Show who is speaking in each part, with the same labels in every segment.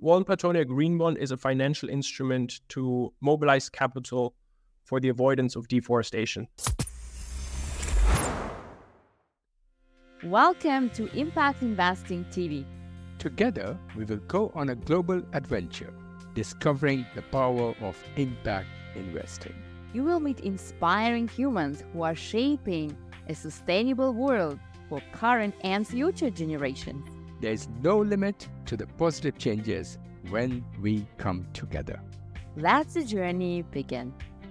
Speaker 1: Wallen Platonia Green Bond is a financial instrument to mobilize capital for the avoidance of deforestation.
Speaker 2: Welcome to Impact Investing TV.
Speaker 3: Together, we will go on a global adventure, discovering the power of impact investing.
Speaker 2: You will meet inspiring humans who are shaping a sustainable world for current and future generations.
Speaker 3: There is no limit to the positive changes when we come together.
Speaker 2: Let the journey begin.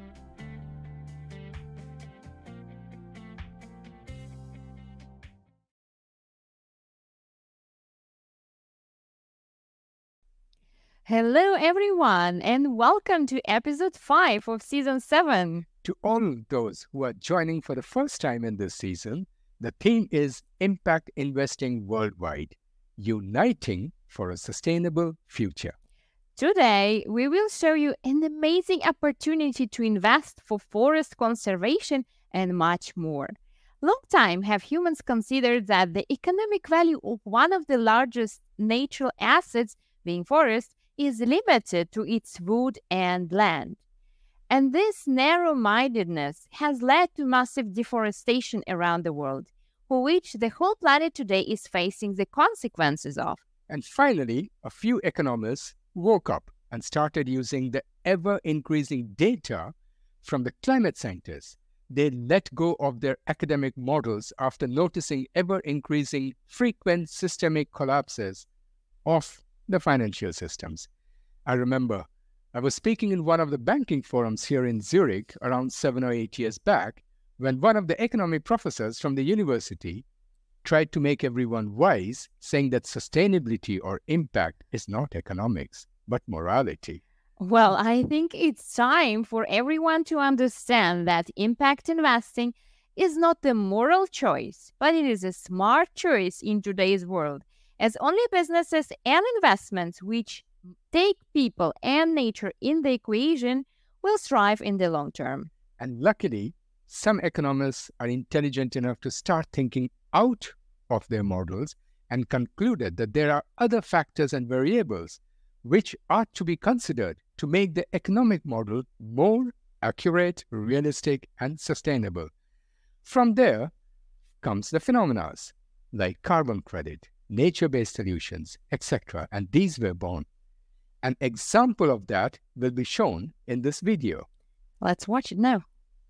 Speaker 2: Hello everyone and welcome to episode 5 of season 7.
Speaker 3: To all those who are joining for the first time in this season, the theme is Impact Investing Worldwide, Uniting for a Sustainable Future.
Speaker 2: Today, we will show you an amazing opportunity to invest for forest conservation and much more. Long time have humans considered that the economic value of one of the largest natural assets, being forest, is limited to its wood and land. And this narrow-mindedness has led to massive deforestation around the world, for which the whole planet today is facing the consequences of.
Speaker 3: And finally, a few economists woke up and started using the ever-increasing data from the climate scientists. They let go of their academic models after noticing ever-increasing frequent systemic collapses of the financial systems. I remember I was speaking in one of the banking forums here in Zurich around 7 or 8 years back when one of the economic professors from the university tried to make everyone wise, saying that sustainability or impact is not economics, but morality.
Speaker 2: Well, I think it's time for everyone to understand that impact investing is not a moral choice, but it is a smart choice in today's world, as only businesses and investments which take people and nature in the equation will thrive in the long term.
Speaker 3: And luckily, some economists are intelligent enough to start thinking out of their models and concluded that there are other factors and variables which are to be considered to make the economic model more accurate, realistic, and sustainable. From there comes the phenomena like carbon credit, nature-based solutions, etc. And these were born. An example of that will be shown in this video.
Speaker 2: Let's watch it now.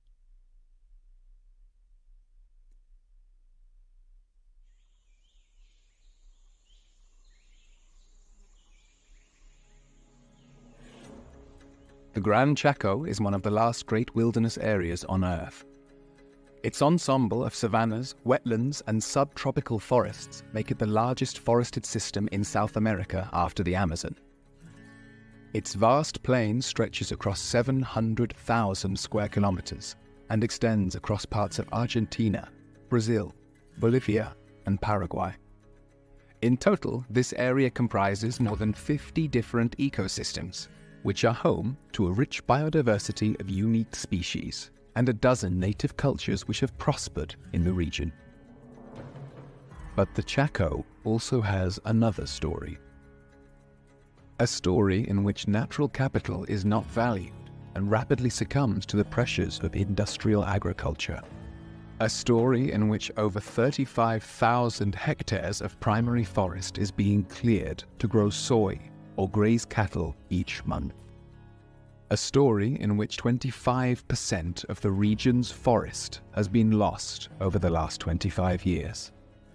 Speaker 4: The Gran Chaco is one of the last great wilderness areas on Earth. Its ensemble of savannas, wetlands, and subtropical forests make it the largest forested system in South America after the Amazon. Its vast plain stretches across 700,000 square kilometers and extends across parts of Argentina, Brazil, Bolivia, and Paraguay. In total, this area comprises more than 50 different ecosystems, which are home to a rich biodiversity of unique species and a dozen native cultures which have prospered in the region. But the Chaco also has another story. A story in which natural capital is not valued and rapidly succumbs to the pressures of industrial agriculture. A story in which over 35,000 hectares of primary forest is being cleared to grow soy or graze cattle each month. A story in which 25% of the region's forest has been lost over the last 25 years.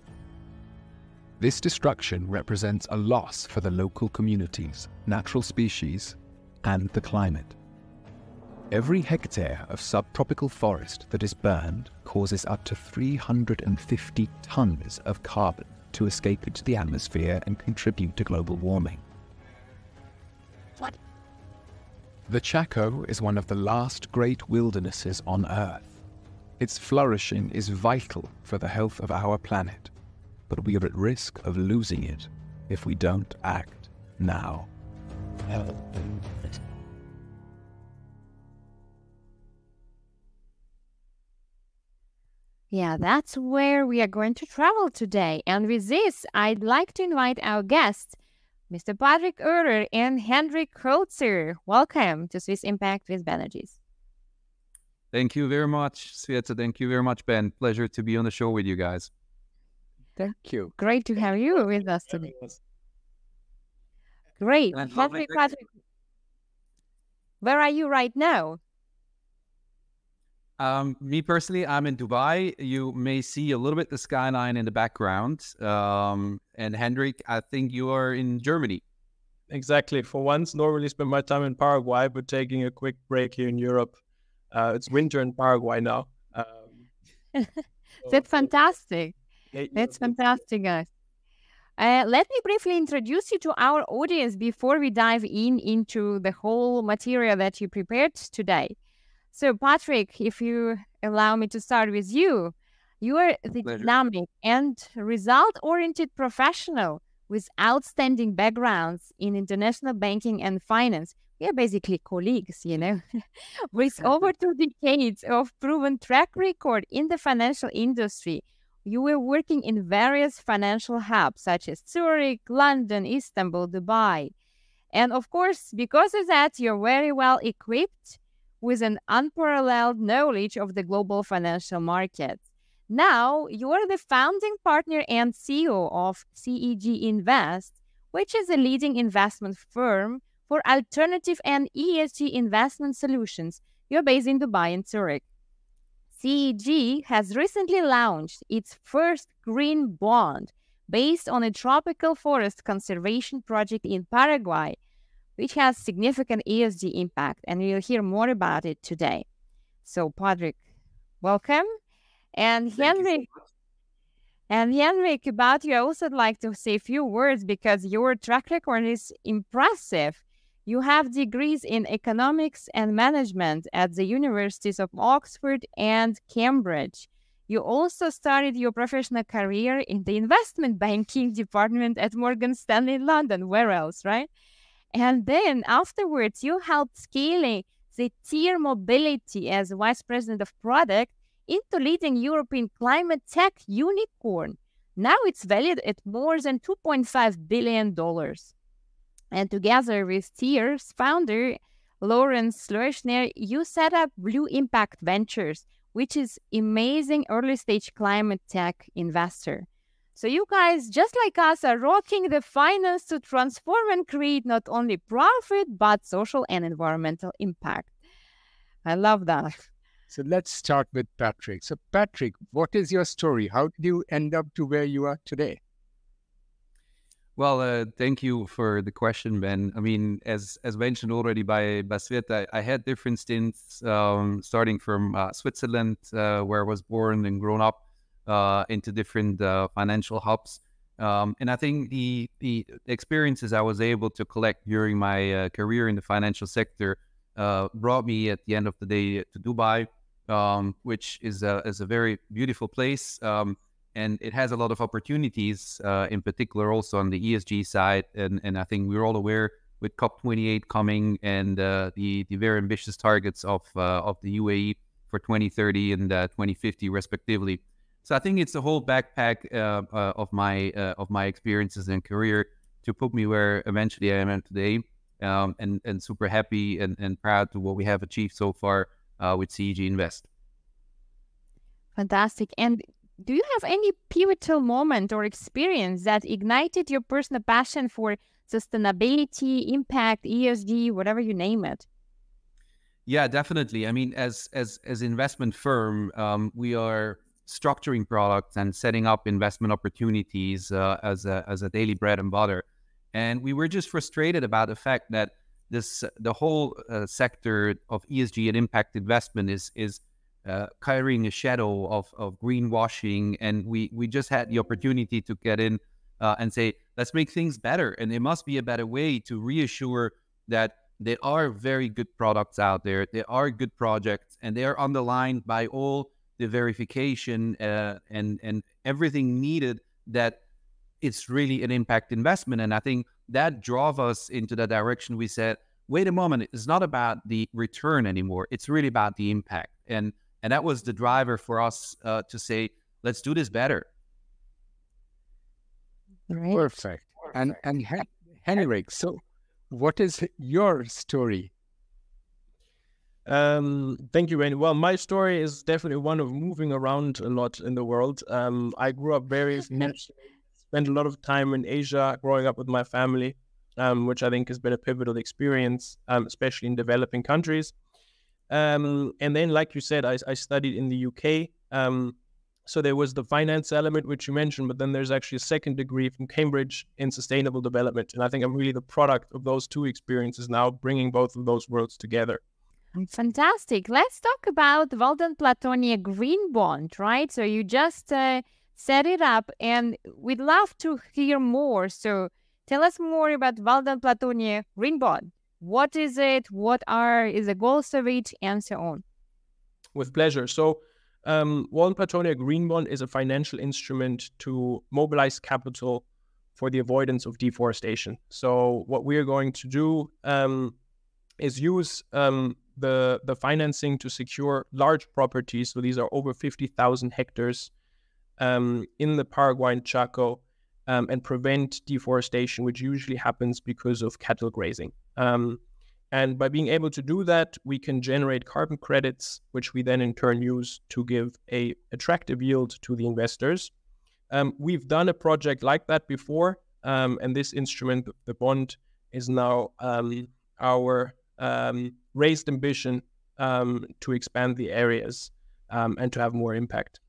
Speaker 4: This destruction represents a loss for the local communities, natural species, and the climate. Every hectare of subtropical forest that is burned causes up to 350 tons of carbon to escape into the atmosphere and contribute to global warming. What? The Chaco is one of the last great wildernesses on Earth. Its flourishing is vital for the health of our planet, but we are at risk of losing it if we don't act now.
Speaker 2: Yeah, that's where we are going to travel today. And with this, I'd like to invite our guest, Mr. Patrick Eurer and Hendrik Kreutzer. Welcome to Swiss Impact with Benergies.
Speaker 5: Thank you very much, Sveta. Thank you very much, Ben. Pleasure to be on the show with you guys.
Speaker 3: Thank you.
Speaker 2: Great to have you with us today. Great. Hendrik, Patrick, where are you right now?
Speaker 5: Me personally, I'm in Dubai. You may see a little bit the skyline in the background. And Hendrik, I think you are in Germany.
Speaker 1: Exactly. For once, normally spend my time in Paraguay, but taking a quick break here in Europe. It's winter in Paraguay now.
Speaker 2: That's fantastic. That's fantastic, guys. Let me briefly introduce you to our audience before we dive into the whole material that you prepared today. So, Patrick, if you allow me to start with you, you are the dynamic and result-oriented professional with outstanding backgrounds in international banking and finance. We are basically colleagues, you know, with over 2 decades of proven track record in the financial industry. You were working in various financial hubs such as Zurich, London, Istanbul, Dubai. And of course, because of that, you're very well equipped with an unparalleled knowledge of the global financial markets. Now, you are the founding partner and CEO of CEG Invest, which is a leading investment firm for alternative and ESG investment solutions. You're based in Dubai and Zurich. CEG has recently launched its first green bond based on a tropical forest conservation project in Paraguay, which has significant ESG impact, and we'll hear more about it today. So, Patrick, welcome. And Hendrik, about you, I also would like to say a few words because your track record is impressive. You have degrees in economics and management at the universities of Oxford and Cambridge. You also started your professional career in the investment banking department at Morgan Stanley in London. Where else, right? And then afterwards, you helped scaling the Tier Mobility as Vice President of Product into leading European climate tech unicorn. Now it's valued at more than $2.5 billion. And together with Tier's founder, Lawrence Leuschner, you set up Blue Impact Ventures, which is amazing early-stage climate tech investor. So you guys, just like us, are rocking the finance to transform and create not only profit, but social and environmental impact. I love that.
Speaker 3: So let's start with Patrick. So Patrick, what is your story? How did you end up to where you are today?
Speaker 5: Well, thank you for the question, Ben. I mean, as mentioned already by Sveta, I had different stints, starting from Switzerland, where I was born and grown up, into different financial hubs. And I think the experiences I was able to collect during my career in the financial sector brought me at the end of the day to Dubai, which is a very beautiful place. And it has a lot of opportunities, in particular also on the ESG side. And I think we're all aware with COP28 coming and the very ambitious targets of the UAE for 2030 and 2050 respectively. So I think it's a whole backpack of my experiences and career to put me where eventually I am today, and super happy and proud to what we have achieved so far with CEG Invest.
Speaker 2: Fantastic. And do you have any pivotal moment or experience that ignited your personal passion for sustainability, impact, ESG, whatever you name it?
Speaker 5: Yeah, definitely. I mean, as investment firm, we are structuring products and setting up investment opportunities as a daily bread and butter. And we were just frustrated about the fact that the whole sector of ESG and impact investment is carrying a shadow of greenwashing, and we just had the opportunity to get in and say, let's make things better, and there must be a better way to reassure that there are very good products out there, there are good projects, and they are underlined by all the verification and everything needed that it's really an impact investment. And I think that drove us into the direction we said, wait a moment, it's not about the return anymore, it's really about the impact. And that was the driver for us to say, let's do this better.
Speaker 3: Right. Perfect. And Henrik, so what is your story?
Speaker 1: Thank you, Wayne. Well, my story is definitely one of moving around a lot in the world. I grew up very spent a lot of time in Asia growing up with my family, which I think has been a pivotal experience, especially in developing countries. And then, like you said, I studied in the UK. So there was the finance element, which you mentioned, but then there's actually a second degree from Cambridge in sustainable development. And I think I'm really the product of those two experiences now, bringing both of those worlds together.
Speaker 2: Fantastic. Let's talk about Walden Platonia Green Bond, right? So you just set it up, and we'd love to hear more. So tell us more about Walden Platonia Green Bond. What is it? What is the goals of it, and so on?
Speaker 1: With pleasure. So Walden Platonia Green Bond is a financial instrument to mobilize capital for the avoidance of deforestation. So what we are going to do is use the financing to secure large properties. So these are over 50,000 hectares in the Paraguayan Chaco, and prevent deforestation, which usually happens because of cattle grazing. And by being able to do that, we can generate carbon credits, which we then in turn use to give a attractive yield to the investors. We've done a project like that before, and this instrument, the bond, is now our raised ambition to expand the areas and to have more impact.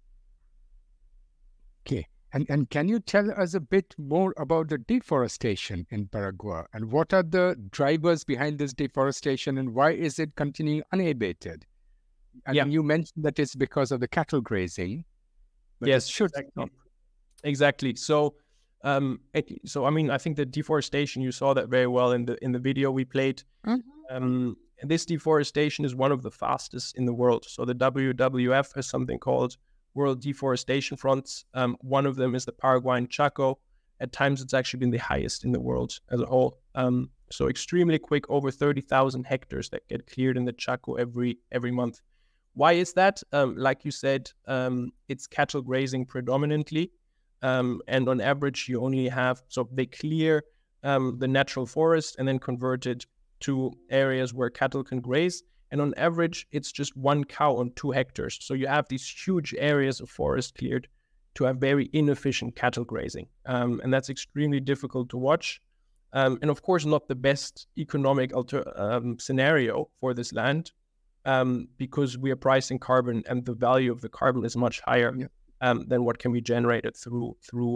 Speaker 3: Okay. And can you tell us a bit more about the deforestation in Paraguay, and what are the drivers behind this deforestation, and why is it continuing unabated? And you mentioned that it's because of the cattle grazing.
Speaker 1: Yes, exactly. So, I mean, I think the deforestation, you saw that very well in the video we played. Mm-hmm. This deforestation is one of the fastest in the world. So the WWF has something called World Deforestation Fronts. One of them is the Paraguayan Chaco. At times, it's actually been the highest in the world as a whole. So extremely quick, over 30,000 hectares that get cleared in the Chaco every month. Why is that? Like you said, it's cattle grazing predominantly. And on average, you only have, so they clear the natural forest and then convert it to areas where cattle can graze. And on average, it's just one cow on 2 hectares. So you have these huge areas of forest cleared to have very inefficient cattle grazing. And that's extremely difficult to watch. And of course, not the best economic scenario for this land, because we are pricing carbon, and the value of the carbon is much higher than what can be generated through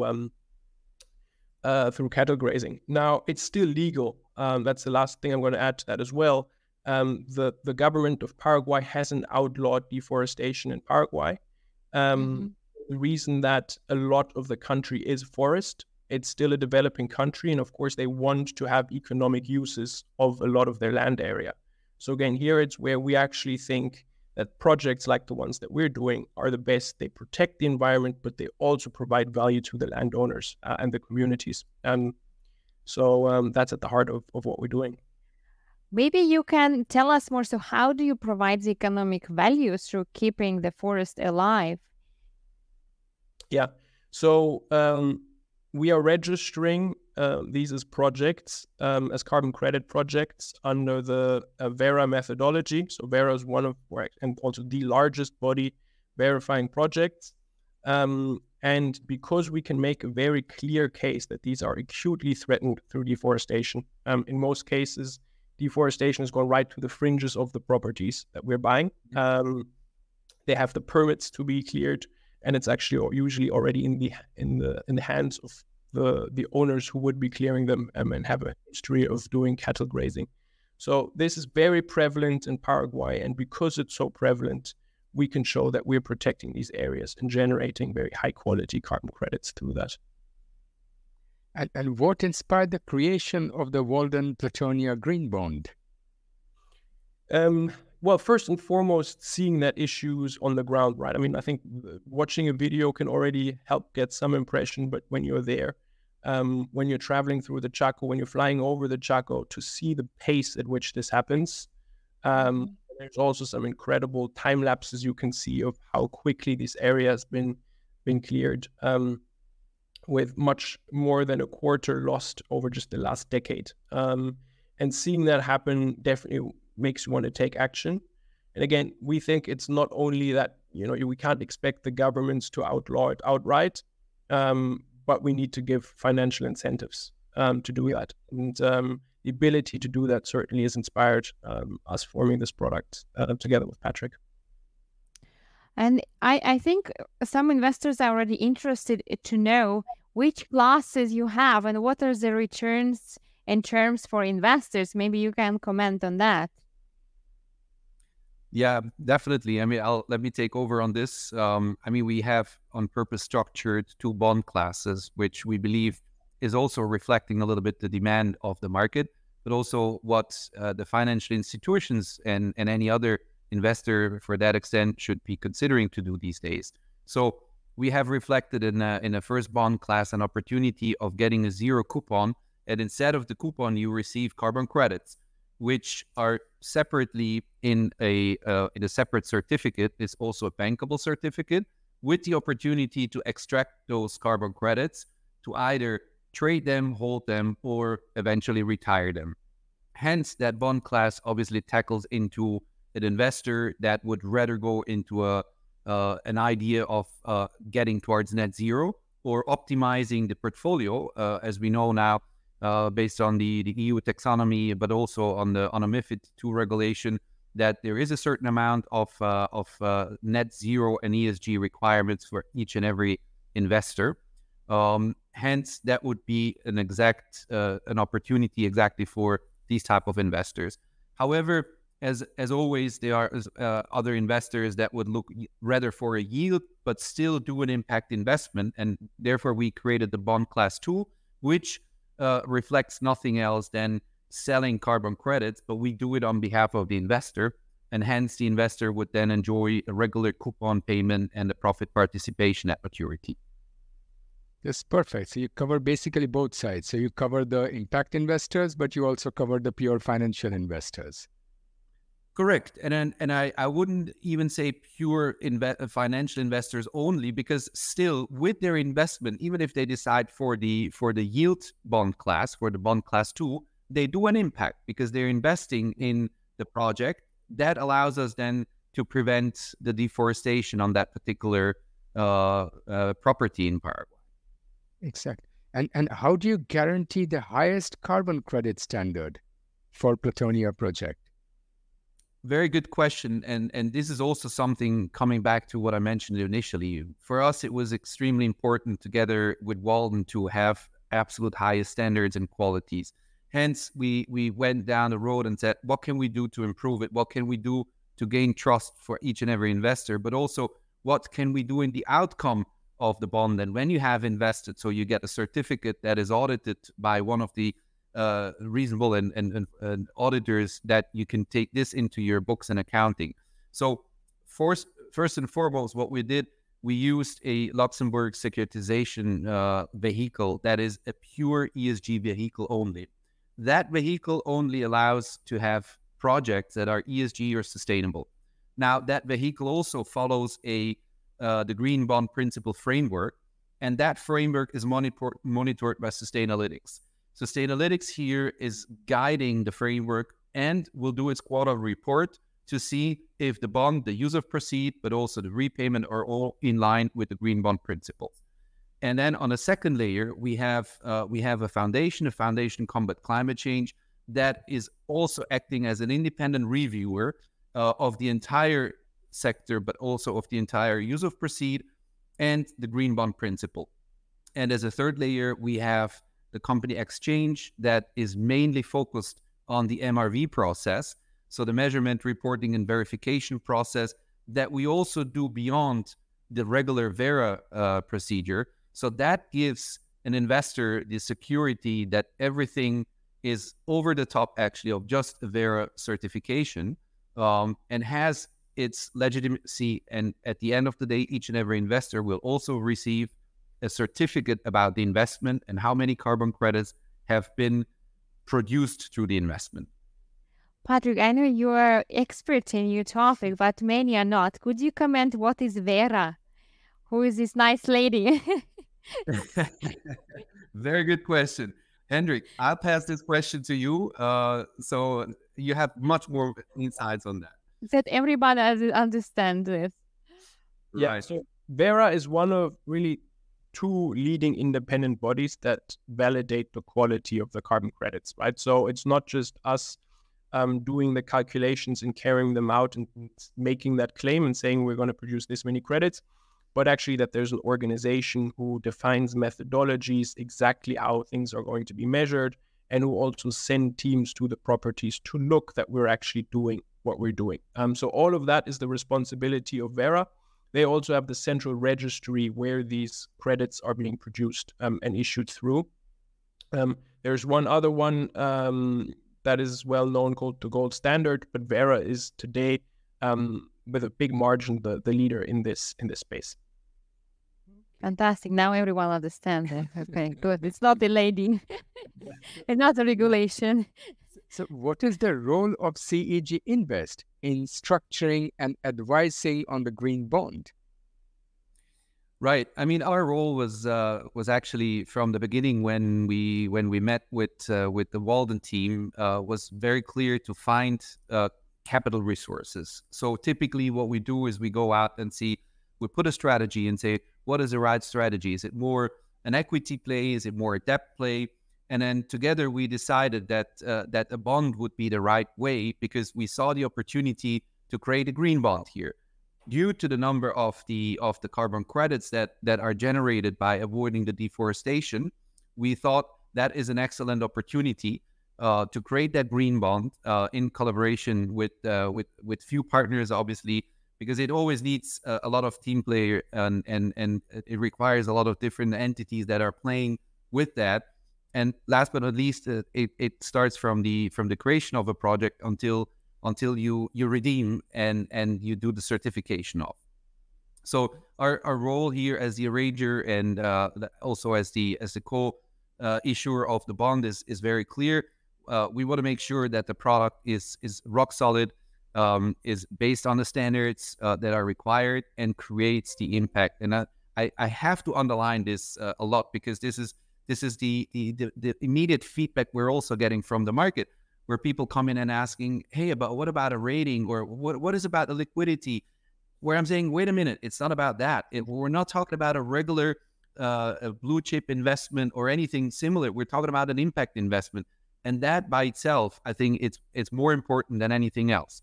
Speaker 1: cattle grazing. Now, it's still legal. That's the last thing I'm going to add to that as well. The government of Paraguay hasn't outlawed deforestation in Paraguay. The reason that a lot of the country is forest, it's still a developing country, and of course they want to have economic uses of a lot of their land area. So again, here it's where we actually think that projects like the ones that we're doing are the best. They protect the environment, but they also provide value to the landowners and the communities. So that's at the heart of what we're doing.
Speaker 2: Maybe you can tell us more. So how do you provide the economic value through keeping the forest alive?
Speaker 1: Yeah. So we are registering these as projects, as carbon credit projects under the Verra methodology. So Verra is one of, and also the largest body verifying projects. And because we can make a very clear case that these are acutely threatened through deforestation, in most cases, deforestation has gone right to the fringes of the properties that we're buying. They have the permits to be cleared, and it's actually usually already in the hands of the owners who would be clearing them, and have a history of doing cattle grazing. So this is very prevalent in Paraguay, and because it's so prevalent, we can show that we're protecting these areas and generating very high quality carbon credits through that.
Speaker 3: And what inspired the creation of the Walden Platonia Green Bond?
Speaker 1: Well, first and foremost, seeing that issues on the ground, right? I mean, I think watching a video can already help get some impression, but when you're there, when you're traveling through the Chaco, when you're flying over the Chaco, to see the pace at which this happens, there's also some incredible time lapses you can see of how quickly this area has been cleared. with much more than a quarter lost over just the last decade. And seeing that happen definitely makes you want to take action. And again, we think it's not only that, we can't expect the governments to outlaw it outright, but we need to give financial incentives to do that. And the ability to do that certainly has inspired us forming this product together with Patrick.
Speaker 2: And I think some investors are already interested to know which classes you have and what are the returns and terms for investors. Maybe you can comment on that.
Speaker 5: Yeah, definitely. I mean, let me take over on this. We have on purpose structured 2 bond classes, which we believe is also reflecting a little bit the demand of the market, but also what the financial institutions and any other investor for that extent should be considering to do these days. So we have reflected in a first bond class an opportunity of getting a 0 coupon, and instead of the coupon you receive carbon credits, which are separately in a separate certificate. Is also a bankable certificate with the opportunity to extract those carbon credits to either trade them, hold them, or eventually retire them. Hence, that bond class obviously tackles into an investor that would rather go into an idea of getting towards net zero or optimizing the portfolio, as we know now, based on the EU taxonomy, but also on a MiFID II regulation, that there is a certain amount of net zero and ESG requirements for each and every investor. Hence, that would be an opportunity exactly for these type of investors. However, as always, there are other investors that would look rather for a yield, but still do an impact investment, and therefore we created the bond class 2, which reflects nothing else than selling carbon credits, but we do it on behalf of the investor, and hence the investor would then enjoy a regular coupon payment and a profit participation at maturity.
Speaker 3: That's perfect. So you cover basically both sides. So you cover the impact investors, but you also cover the pure financial investors.
Speaker 5: Correct. And I wouldn't even say pure financial investors only, because still with their investment, even if they decide for the yield bond class, for the bond class 2, they do an impact because they're investing in the project. That allows us then to prevent the deforestation on that particular property in Paraguay.
Speaker 3: Exactly. And how do you guarantee the highest carbon credit standard for Platonia project?
Speaker 5: Very good question. And this is also something coming back to what I mentioned initially. For us, it was extremely important together with Walden to have absolute highest standards and qualities. Hence, we went down the road and said, what can we do to improve it? What can we do to gain trust for each and every investor? But also, what can we do in the outcome of the bond? And when you have invested, so you get a certificate that is audited by one of the reasonable and auditors, that you can take this into your books and accounting. So first and foremost, what we did, we used a Luxembourg securitization vehicle that is a pure ESG vehicle only. That vehicle only allows to have projects that are ESG or sustainable. Now, that vehicle also follows the Green Bond Principle framework, and that framework is monitored by Sustainalytics. Sustainalytics here is guiding the framework and will do its quarter report to see if the bond, the use of proceeds, but also the repayment are all in line with the Green Bond Principles. And then on a second layer, we have a foundation Combat Climate Change, that is also acting as an independent reviewer of the entire sector, but also of the entire use of proceeds and the Green Bond Principle. And as a third layer, we have the company exchange that is mainly focused on the MRV process, so the measurement, reporting, and verification process that we also do beyond the regular Verra procedure. So that gives an investor the security that everything is over the top actually of just a Verra certification, and has its legitimacy. And at the end of the day, each and every investor will also receive a certificate about the investment and how many carbon credits have been produced through the investment.
Speaker 2: Patrick, I know you are expert in your topic, but many are not. Could you comment what is Verra? Who is this nice lady?
Speaker 5: Very good question. Hendrik, I'll pass this question to you. So you have much more insights on that.
Speaker 2: That everybody understands this.
Speaker 1: Yeah,
Speaker 5: Right.
Speaker 1: so Verra is one of really two leading independent bodies that validate the quality of the carbon credits, right? So it's not just us doing the calculations and carrying them out and making that claim and saying we're going to produce this many credits, but actually that there's an organization who defines methodologies, exactly how things are going to be measured, and who also send teams to the properties to look that we're actually doing what we're doing. So all of that is the responsibility of Verra. They also have the central registry where these credits are being produced and issued through. There's one other one that is well known called the Gold Standard, but Verra is today with a big margin the leader in this space.
Speaker 2: Fantastic. Now everyone understands it. Okay, good. It's not a lady. It's not a regulation.
Speaker 3: So what is the role of CEG Invest in structuring and advising on the green bond?
Speaker 5: Right. I mean, our role was actually from the beginning when we met with the Walden team was very clear to find capital resources. So typically, what we do is we go out and we put a strategy and say, what is the right strategy? Is it more an equity play? Is it more a debt play? And then together we decided that that a bond would be the right way because we saw the opportunity to create a green bond here. Due to the number of the carbon credits that are generated by avoiding the deforestation, we thought that is an excellent opportunity to create that green bond in collaboration with few partners, obviously, because it always needs a lot of team play and it requires a lot of different entities that are playing with that. And last but not least, it starts from the creation of a project until you redeem and you do the certification of. So our role here as the arranger and also as the co-issuer of the bond is very clear. We want to make sure that the product is rock solid, is based on the standards that are required, and creates the impact. And I have to underline this a lot because this is the immediate feedback we're also getting from the market, where people come in and asking, hey, what about a rating, or what is about the liquidity? Where I'm saying, wait a minute, it's not about that. We're not talking about a regular a blue chip investment or anything similar. We're talking about an impact investment. And that by itself, I think it's more important than anything else.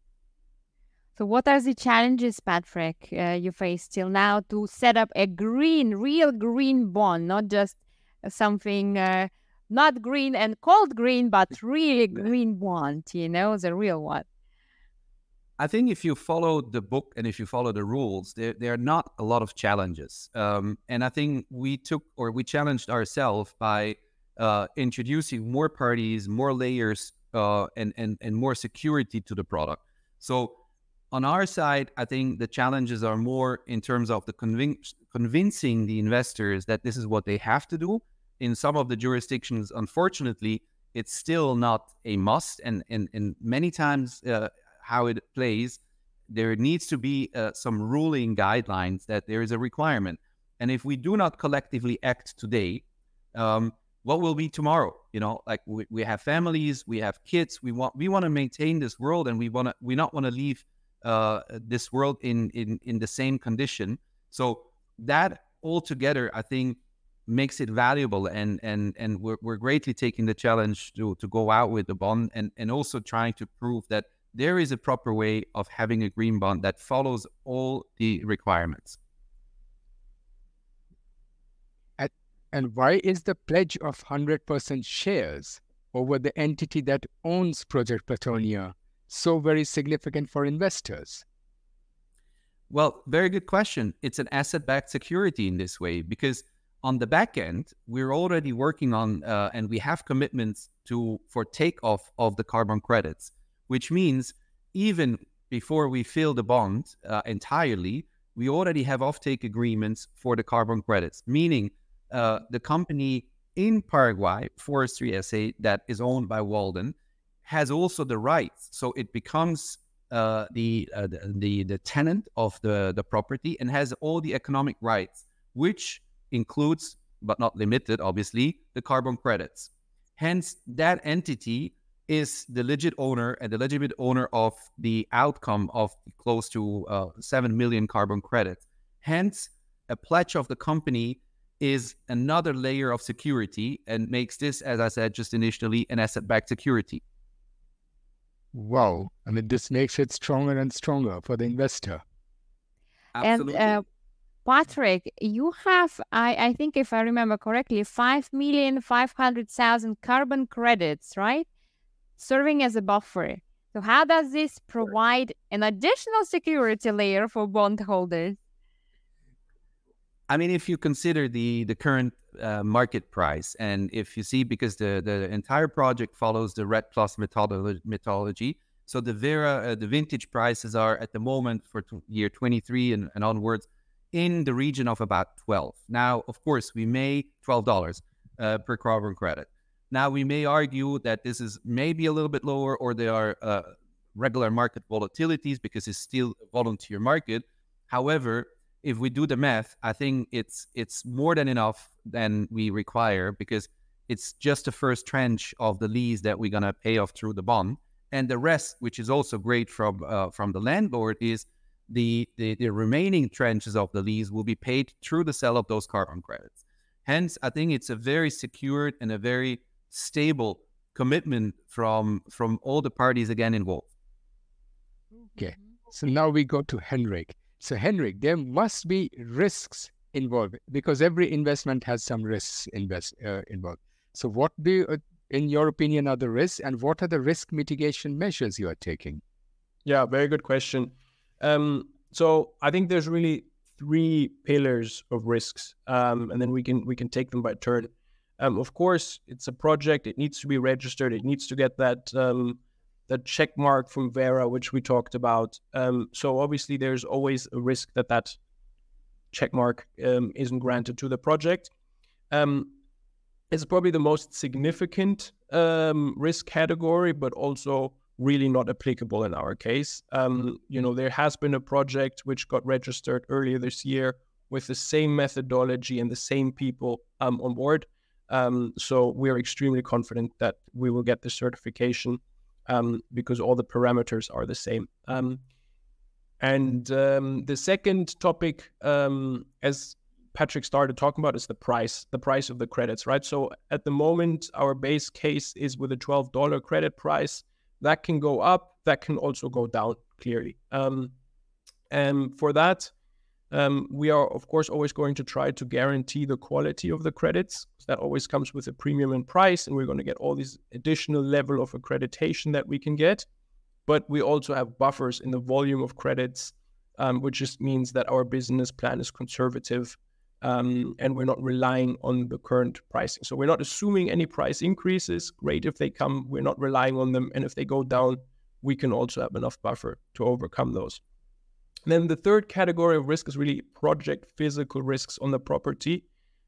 Speaker 2: So what are the challenges, Patrick, you face till now to set up a real green bond, not just something not green and called green, but really green bond, the real one?
Speaker 5: I think if you follow the book and if you follow the rules, there are not a lot of challenges. And I think we challenged ourselves by introducing more parties, more layers, and more security to the product. So on our side, I think the challenges are more in terms of the convincing the investors that this is what they have to do. In some of the jurisdictions, unfortunately, it's still not a must. And many times how it plays, there needs to be some ruling guidelines that there is a requirement. And if we do not collectively act today, what will be tomorrow? Like we have families, we have kids, we want to maintain this world, and we not want to leave this world in the same condition. So that altogether, I think, makes it valuable, and we're greatly taking the challenge to go out with the bond and also trying to prove that there is a proper way of having a green bond that follows all the requirements.
Speaker 3: And why is the pledge of 100% shares over the entity that owns Project Platonia so very significant for investors?
Speaker 5: Well, very good question. It's an asset-backed security in this way, because on the back end, we're already working on, and we have commitments for takeoff of the carbon credits, which means even before we fill the bond entirely, we already have offtake agreements for the carbon credits, meaning the company in Paraguay, Forestry SA, that is owned by Walden, has also the rights. So it becomes the tenant of the property and has all the economic rights, which includes, but not limited, obviously, the carbon credits. Hence, that entity is the legit owner and the legitimate owner of the outcome of close to 7 million carbon credits. Hence, a pledge of the company is another layer of security and makes this, as I said just initially, an asset-backed security.
Speaker 3: Wow. I mean, this makes it stronger and stronger for the investor.
Speaker 5: Absolutely.
Speaker 2: And Patrick, you have, I think if I remember correctly, 5,500,000 carbon credits, right? Serving as a buffer. So how does this provide an additional security layer for bondholders?
Speaker 5: I mean, if you consider the current market price, and if you see, because the entire project follows the REDD+ methodology, so the Verra, the vintage prices are at the moment for year 23 and onwards in the region of about 12. Now, of course, we may $12 per carbon credit. Now, we may argue that this is maybe a little bit lower, or there are regular market volatilities because it's still a volunteer market. However, if we do the math, I think it's more than enough than we require, because it's just the first tranche of the lease that we're gonna pay off through the bond, and the rest, which is also great from the landlord, is the remaining tranches of the lease will be paid through the sale of those carbon credits. Hence, I think it's a very secured and a very stable commitment from all the parties again involved.
Speaker 3: Okay, so now we go to Henrik. So Henrik, there must be risks involved, because every investment has some risks involved. So what do you, in your opinion, are the risks, and what are the risk mitigation measures you are taking?
Speaker 1: Yeah, very good question. So I think there's really 3 pillars of risks, and then we can take them by turn. Of course, it's a project. It needs to be registered. It needs to get that check mark from Verra, which we talked about. So obviously, there's always a risk that check mark isn't granted to the project. It's probably the most significant risk category, but also really not applicable in our case. There has been a project which got registered earlier this year with the same methodology and the same people on board. So we're extremely confident that we will get the certification because all the parameters are the same. And the second topic, as Patrick started talking about, is the price of the credits, right? So at the moment, our base case is with a $12 credit price. That can go up, that can also go down, clearly. And for that, we are, of course, always going to try to guarantee the quality of the credits. That always comes with a premium in price, and we're going to get all these additional level of accreditation that we can get. But we also have buffers in the volume of credits, which just means that our business plan is conservative, and we're not relying on the current pricing. So we're not assuming any price increases. Great if they come, we're not relying on them. And if they go down, we can also have enough buffer to overcome those. And then the third category of risk is really project physical risks on the property.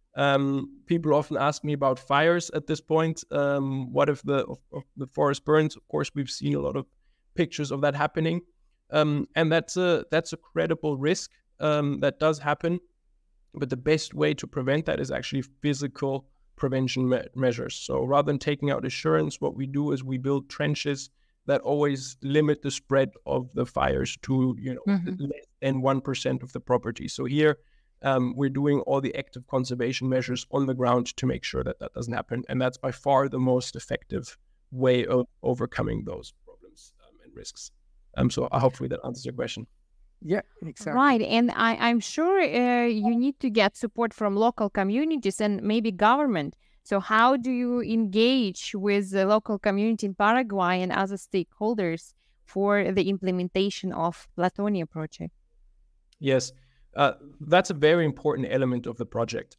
Speaker 1: People often ask me about fires at this point. What if the forest burns? Of course, we've seen a lot of pictures of that happening. And that's a credible risk that does happen. But the best way to prevent that is actually physical prevention measures. So rather than taking out insurance, what we do is we build trenches that always limit the spread of the fires to less than 1% of the property. So here we're doing all the active conservation measures on the ground to make sure that that doesn't happen. And that's by far the most effective way of overcoming those problems and risks. So hopefully that answers your question.
Speaker 3: Yeah, exactly.
Speaker 2: Right. And I'm sure you need to get support from local communities and maybe government. So how do you engage with the local community in Paraguay and other stakeholders for the implementation of Platonia project?
Speaker 1: Yes, that's a very important element of the project.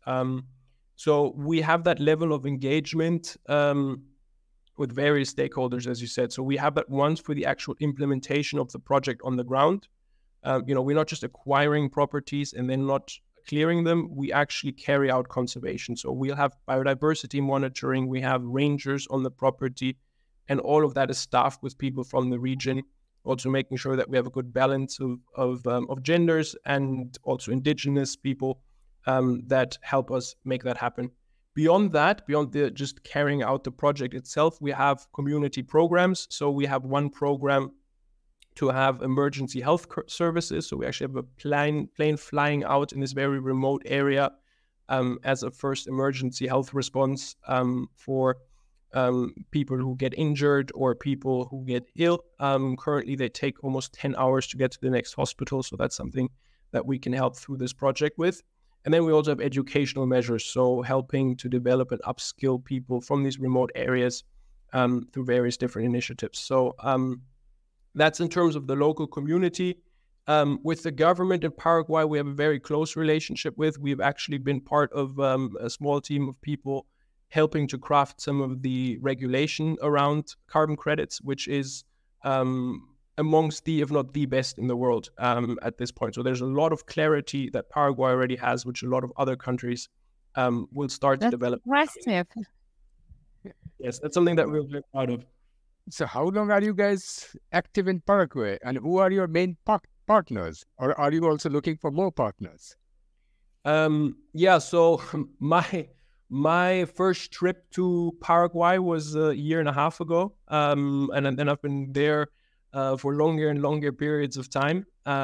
Speaker 1: So we have that level of engagement with various stakeholders, as you said. So we have that once for the actual implementation of the project on the ground. We're not just acquiring properties and then not clearing them. We actually carry out conservation. So we'll have biodiversity monitoring. We have rangers on the property, and all of that is staffed with people from the region. Also making sure that we have a good balance of genders and also indigenous people that help us make that happen. Beyond that, beyond the just carrying out the project itself, we have community programs. So we have one program to have emergency health services. So we actually have a plane flying out in this very remote area as a first emergency health response for people who get injured or people who get ill. Currently, they take almost 10 hours to get to the next hospital. So that's something that we can help through this project with. And then we also have educational measures, so helping to develop and upskill people from these remote areas through various different initiatives. So that's in terms of the local community. With the government in Paraguay, we have a very close relationship with. We've actually been part of a small team of people helping to craft some of the regulation around carbon credits, which is amongst the, if not the best in the world at this point. So there's a lot of clarity that Paraguay already has, which a lot of other countries will start to develop.
Speaker 2: Impressive.
Speaker 1: Yes, that's something that we're very proud of.
Speaker 3: So how long are you guys active in Paraguay, and who are your main partners, or are you also looking for more partners?
Speaker 1: Yeah, so my first trip to Paraguay was a year and a half ago, and then I've been there for longer and longer periods of time.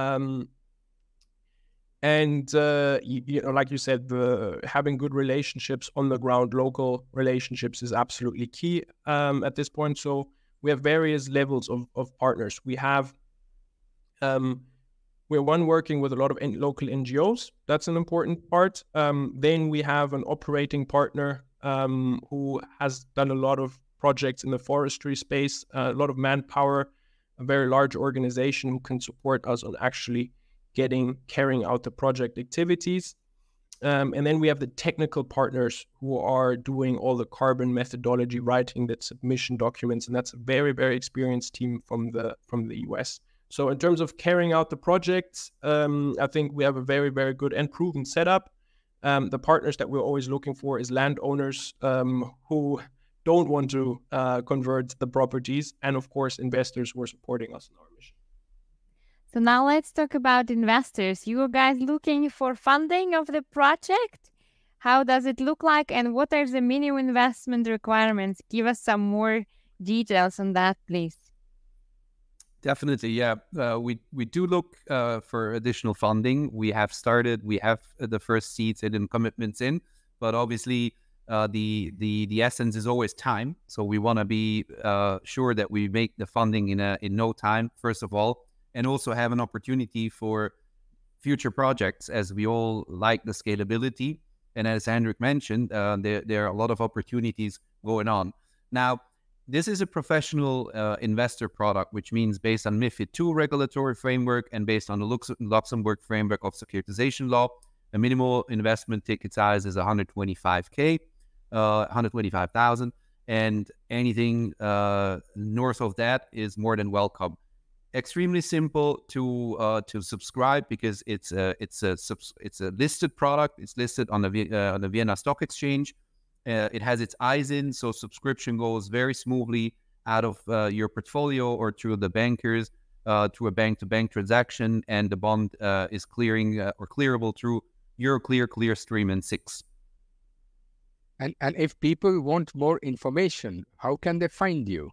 Speaker 1: You know, like you said, having good relationships on the ground, local relationships is absolutely key at this point. So we have various levels of partners. We have, we're working with a lot of local NGOs. That's an important part. Then we have an operating partner who has done a lot of projects in the forestry space, a lot of manpower, a very large organization who can support us on actually carrying out the project activities. And then we have the technical partners who are doing all the carbon methodology, writing the submission documents, and that's a very, very experienced team from the US. So in terms of carrying out the projects, I think we have a very, very good and proven setup. The partners that we're always looking for is landowners who don't want to convert the properties, and of course investors who are supporting us in our mission.
Speaker 2: So now let's talk about investors. You guys looking for funding of the project? How does it look like, and what are the minimum investment requirements? Give us some more details on that, please.
Speaker 5: Definitely, yeah. We do look for additional funding. We have the first seeds and commitments in, but obviously the essence is always time. So we want to be sure that we make the funding in no time, first of all, and also have an opportunity for future projects, as we all like the scalability. And as Hendrik mentioned, there are a lot of opportunities going on. Now, this is a professional investor product, which means based on MiFID II regulatory framework and based on the Luxembourg framework of securitization law, the minimal investment ticket size is 125K, 125,000, and anything north of that is more than welcome. Extremely simple to subscribe because it's a listed product. It's listed on the Vienna Stock Exchange. It has its ISIN, so subscription goes very smoothly out of your portfolio or through the bankers to a bank-to-bank transaction, and the bond is clearing or clearable through Euroclear, Clearstream, and SIX.
Speaker 3: And if people want more information, how can they find you?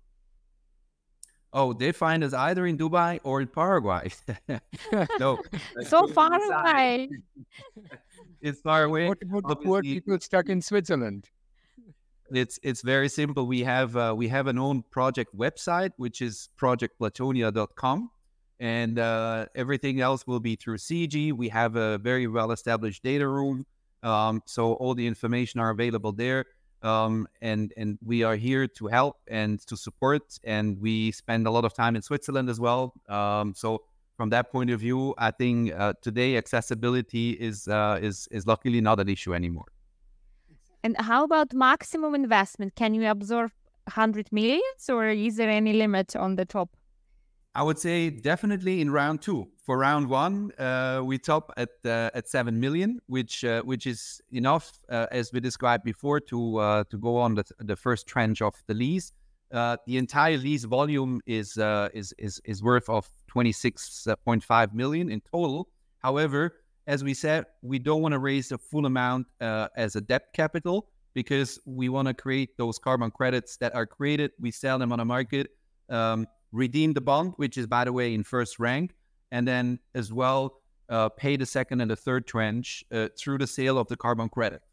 Speaker 5: Oh, they find us either in Dubai or in Paraguay. No,
Speaker 2: so far away.
Speaker 5: It's far away.
Speaker 3: What about the poor people stuck in Switzerland?
Speaker 5: It's very simple. We have an own project website, which is projectplatonia.com, and everything else will be through CG. We have a very well-established data room, so all the information are available there. And we are here to help and to support, and we spend a lot of time in Switzerland as well. So from that point of view, I think today accessibility is luckily not an issue anymore.
Speaker 2: And how about maximum investment? Can you absorb 100 millions, or is there any limit on the top?
Speaker 5: I would say definitely in round two. For round one, we top at 7 million, which is enough, as we described before, to go on the first tranche of the lease. The entire lease volume is worth of 26.5 million in total. However, as we said, we don't want to raise the full amount as a debt capital, because we want to create those carbon credits that are created. We sell them on a market, redeem the bond, which is, by the way, in first rank, and then as well pay the second and the third tranche through the sale of the carbon credit.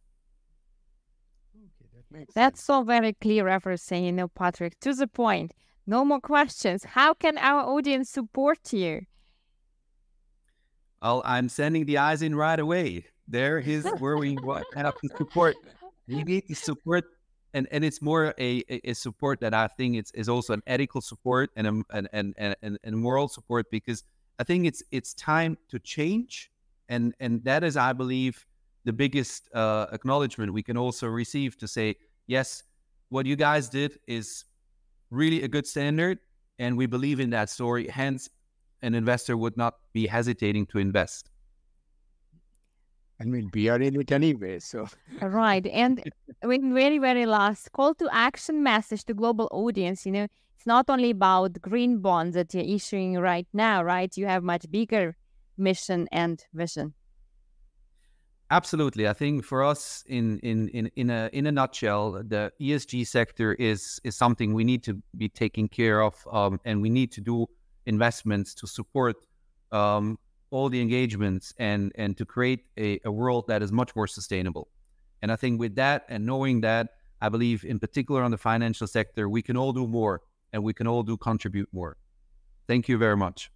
Speaker 2: That's so very clear everything, Patrick. To the point. No more questions. How can our audience support you?
Speaker 5: I'm sending the eyes in right away. There is where we have to support. We need to support, and it's more a support that I think is also an ethical support and a moral support, because I think it's time to change, and that is, I believe, the biggest acknowledgement we can also receive, to say, yes, what you guys did is really a good standard, and we believe in that story. Hence, an investor would not be hesitating to invest.
Speaker 3: I mean, we are in it anyway, so.
Speaker 2: Right. And very, very last call to action message to global audience, it's not only about green bonds that you're issuing right now, right? You have much bigger mission and vision.
Speaker 5: Absolutely. I think for us, in a nutshell, the ESG sector is something we need to be taking care of, and we need to do investments to support all the engagements and to create a world that is much more sustainable. And I think with that, and knowing that, I believe in particular on the financial sector, we can all do more, and we can all contribute more. Thank you very much.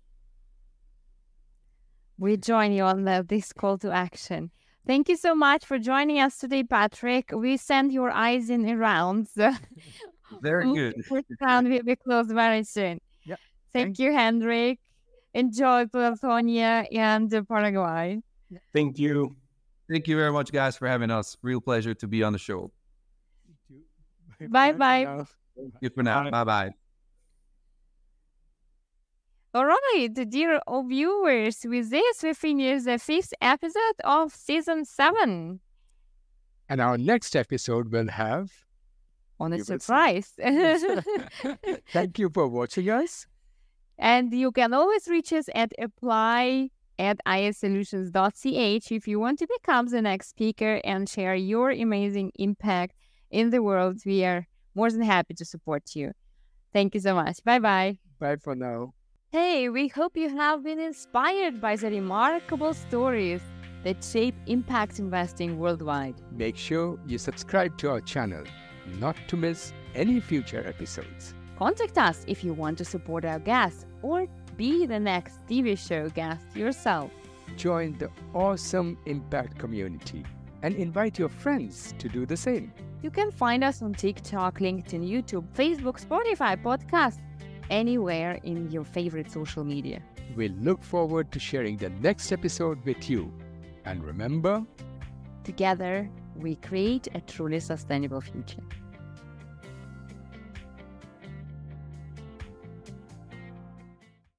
Speaker 2: We join you on this call to action. Thank you so much for joining us today, Patrick. We send your eyes in around.
Speaker 5: Very good.
Speaker 2: This round will be closed very soon.
Speaker 3: Yeah.
Speaker 2: Thank you, Hendrik. Enjoy Patagonia and Paraguay.
Speaker 1: Thank you.
Speaker 5: Thank you very much, guys, for having us. Real pleasure to be on the show.
Speaker 2: Bye-bye.
Speaker 5: Thank you for now. Bye-bye.
Speaker 2: All right, dear viewers, with this we finish the 5th episode of Season 7.
Speaker 3: And our next episode will have...
Speaker 2: On a surprise.
Speaker 3: Thank you for watching us.
Speaker 2: And you can always reach us at apply@issolutions.ch if you want to become the next speaker and share your amazing impact in the world. We are more than happy to support you. Thank you so much. Bye-bye.
Speaker 3: Bye for now.
Speaker 2: Hey, we hope you have been inspired by the remarkable stories that shape impact investing worldwide.
Speaker 3: Make sure you subscribe to our channel not to miss any future episodes.
Speaker 2: Contact us if you want to support our guests or be the next TV show guest yourself.
Speaker 3: Join the awesome impact community and invite your friends to do the same.
Speaker 2: You can find us on TikTok, LinkedIn, YouTube, Facebook, Spotify, podcast, anywhere in your favorite social media.
Speaker 3: We look forward to sharing the next episode with you. And remember,
Speaker 2: together we create a truly sustainable future.